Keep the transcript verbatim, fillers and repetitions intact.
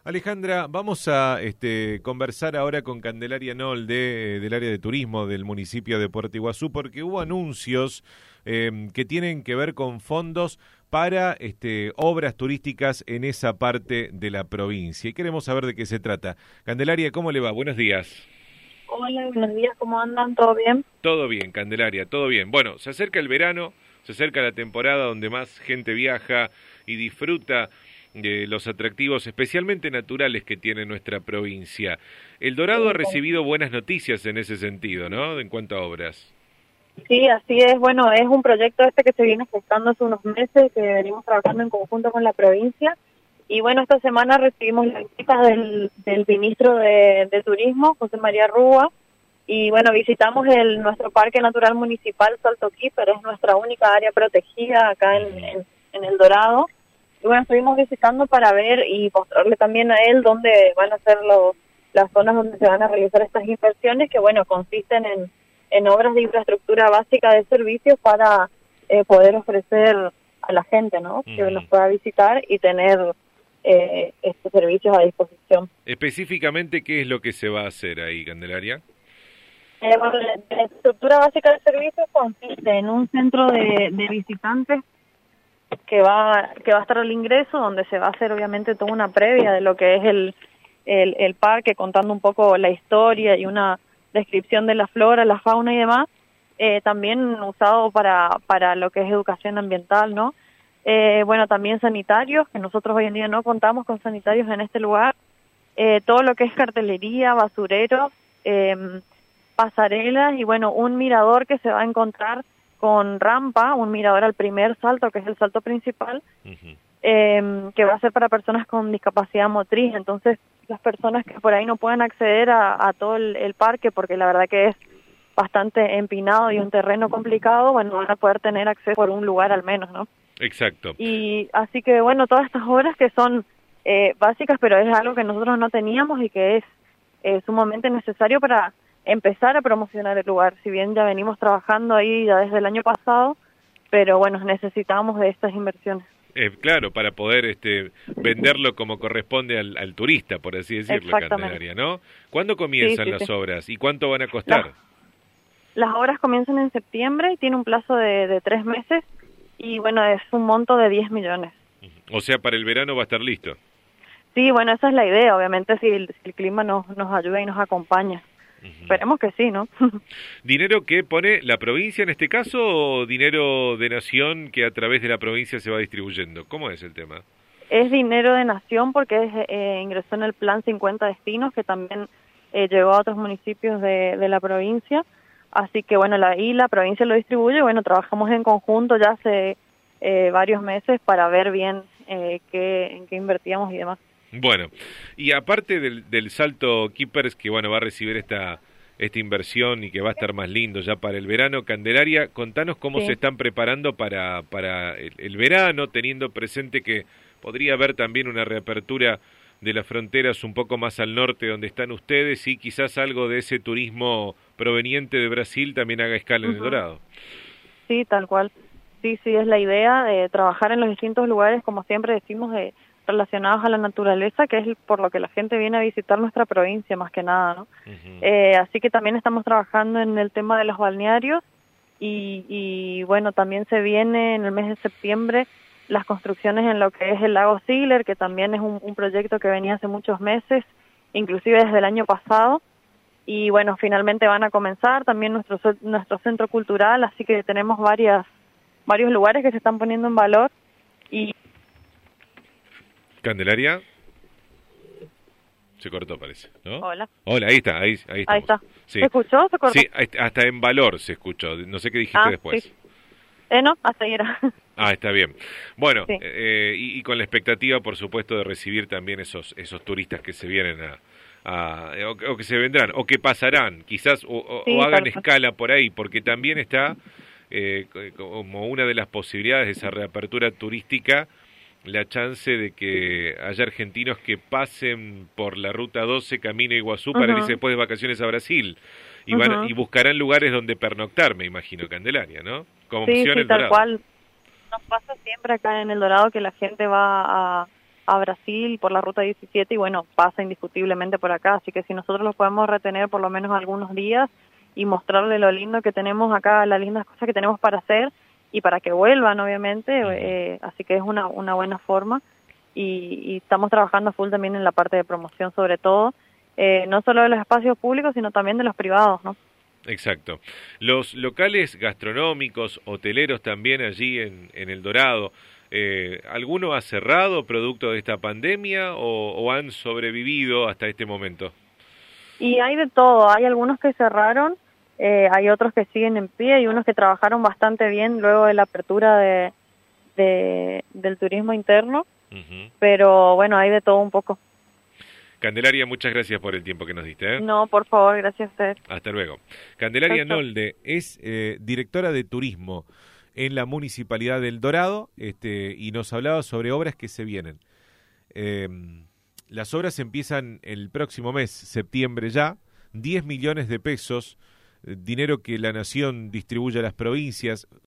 Alejandra, vamos a este, conversar ahora con Candelaria Noll de, del área de turismo del municipio de Puerto Iguazú, porque hubo anuncios eh, que tienen que ver con fondos para este, obras turísticas en esa parte de la provincia. Y queremos saber de qué se trata. Candelaria, ¿cómo le va? Buenos días. Hola, buenos días, ¿cómo andan? ¿Todo bien? Todo bien, Candelaria, todo bien. Bueno, se acerca el verano, se acerca la temporada donde más gente viaja y disfruta de los atractivos especialmente naturales que tiene nuestra provincia. El Dorado ha recibido buenas noticias en ese sentido, ¿no? En cuanto a obras. Sí, así es. Bueno, es un proyecto este que se viene gestando hace unos meses, que venimos trabajando en conjunto con la provincia. Y bueno, esta semana recibimos la visita del, del ministro de, de Turismo, José María Rúa, y bueno, visitamos el nuestro Parque Natural Municipal Salto Quíper, es nuestra única área protegida acá en, en, en El Dorado. Y bueno, estuvimos visitando para ver y mostrarle también a él dónde van a ser los, las zonas donde se van a realizar estas inversiones, que bueno, consisten en, en obras de infraestructura básica de servicios para eh, poder ofrecer a la gente, ¿no? Uh-huh. Que nos pueda visitar y tener eh, estos servicios a disposición. Específicamente, ¿qué es lo que se va a hacer ahí, Candelaria? Eh, bueno, la, la estructura básica de servicios consiste en un centro de, de visitantes que va que va a estar al ingreso, donde se va a hacer obviamente toda una previa de lo que es el, el, el parque, contando un poco la historia y una descripción de la flora, la fauna y demás, eh, también usado para, para lo que es educación ambiental, ¿no? Eh, bueno, también sanitarios, que nosotros hoy en día no contamos con sanitarios en este lugar, eh, todo lo que es cartelería, basureros, eh, pasarelas y bueno, un mirador que se va a encontrar con rampa, un mirador al primer salto, que es el salto principal, uh-huh. eh, que va a ser para personas con discapacidad motriz. Entonces, las personas que por ahí no puedan acceder a, a todo el, el parque, porque la verdad que es bastante empinado y un terreno complicado, bueno, van a poder tener acceso por un lugar al menos, ¿no? Exacto. Y así que, bueno, todas estas obras que son eh, básicas, pero es algo que nosotros no teníamos y que es eh, sumamente necesario para empezar a promocionar el lugar, si bien ya venimos trabajando ahí ya desde el año pasado, pero bueno, necesitamos de estas inversiones. Eh, claro, para poder este, venderlo como corresponde al, al turista, por así decirlo, Candelaria, ¿no? ¿Cuándo comienzan sí, sí, las sí. obras y cuánto van a costar? Las, las obras comienzan en septiembre y tiene un plazo de, de tres meses y bueno, es un monto de diez millones. O sea, para el verano va a estar listo. Sí, bueno, esa es la idea, obviamente si el, si el clima nos, nos ayuda y nos acompaña. Uh-huh. Esperemos que sí, ¿no? ¿Dinero que pone la provincia en este caso o dinero de nación que a través de la provincia se va distribuyendo? ¿Cómo es el tema? Es dinero de nación porque es, eh, ingresó en el plan cincuenta destinos que también eh, llegó a otros municipios de, de la provincia. Así que bueno, la, y la provincia lo distribuye. Bueno, trabajamos en conjunto ya hace eh, varios meses para ver bien eh, qué, en qué invertíamos y demás. Bueno, y aparte del, del Salto Keepers, que bueno va a recibir esta esta inversión y que va a estar más lindo ya para el verano, Candelaria, contanos cómo sí. se están preparando para, para el, el verano, teniendo presente que podría haber también una reapertura de las fronteras un poco más al norte donde están ustedes y quizás algo de ese turismo proveniente de Brasil también haga escala uh-huh. en El Dorado. Sí, tal cual. Sí, sí, es la idea de trabajar en los distintos lugares, como siempre decimos, de relacionados a la naturaleza, que es por lo que la gente viene a visitar nuestra provincia, más que nada, ¿no? Uh-huh. Eh, así que también estamos trabajando en el tema de los balnearios y, y, bueno, también se viene en el mes de septiembre las construcciones en lo que es el lago Ziegler, que también es un, un proyecto que venía hace muchos meses, inclusive desde el año pasado, y bueno, finalmente van a comenzar también nuestro, nuestro centro cultural, así que tenemos varias, varios lugares que se están poniendo en valor y Candelaria se cortó, parece, ¿no? Hola. Hola, ahí está, ahí, ahí, ahí está. Sí. ¿Se escuchó o se cortó? Sí, hasta en valor se escuchó. No sé qué dijiste ah, después. Sí. Eh, no, hasta ahí era. Ah, está bien. Bueno, sí. eh, y, y con la expectativa, por supuesto, de recibir también esos esos turistas que se vienen a, a o, o que se vendrán o que pasarán, quizás o, o, sí, o hagan claro. escala por ahí, porque también está eh, como una de las posibilidades de esa reapertura turística la chance de que haya argentinos que pasen por la ruta doce camino a Iguazú uh-huh. para irse después de vacaciones a Brasil y van uh-huh. y buscarán lugares donde pernoctar, me imagino, Candelaria, ¿no? Como sí, opción sí, El tal Dorado. Cual. Nos pasa siempre acá en El Dorado que la gente va a, a Brasil por la ruta diecisiete y bueno, pasa indiscutiblemente por acá, así que si nosotros los podemos retener por lo menos algunos días y mostrarle lo lindo que tenemos acá, las lindas cosas que tenemos para hacer y para que vuelvan obviamente, eh, así que es una, una buena forma y, y estamos trabajando full también en la parte de promoción sobre todo, eh, no solo de los espacios públicos sino también de los privados, ¿no? Exacto. Los locales gastronómicos, hoteleros también allí en, en El Dorado, eh, ¿alguno ha cerrado producto de esta pandemia o, o han sobrevivido hasta este momento? Y hay de todo, hay algunos que cerraron, eh, hay otros que siguen en pie y unos que trabajaron bastante bien luego de la apertura de, de del turismo interno, uh-huh. Pero bueno, hay de todo un poco. Candelaria, muchas gracias por el tiempo que nos diste. ¿eh? No, por favor, gracias a usted. Hasta luego. Candelaria Perfecto. Nolde es eh, directora de turismo en la Municipalidad del Dorado este, y nos hablaba sobre obras que se vienen. Eh, las obras empiezan el próximo mes, septiembre ya, diez millones de pesos, eh, dinero que la Nación distribuye a las provincias,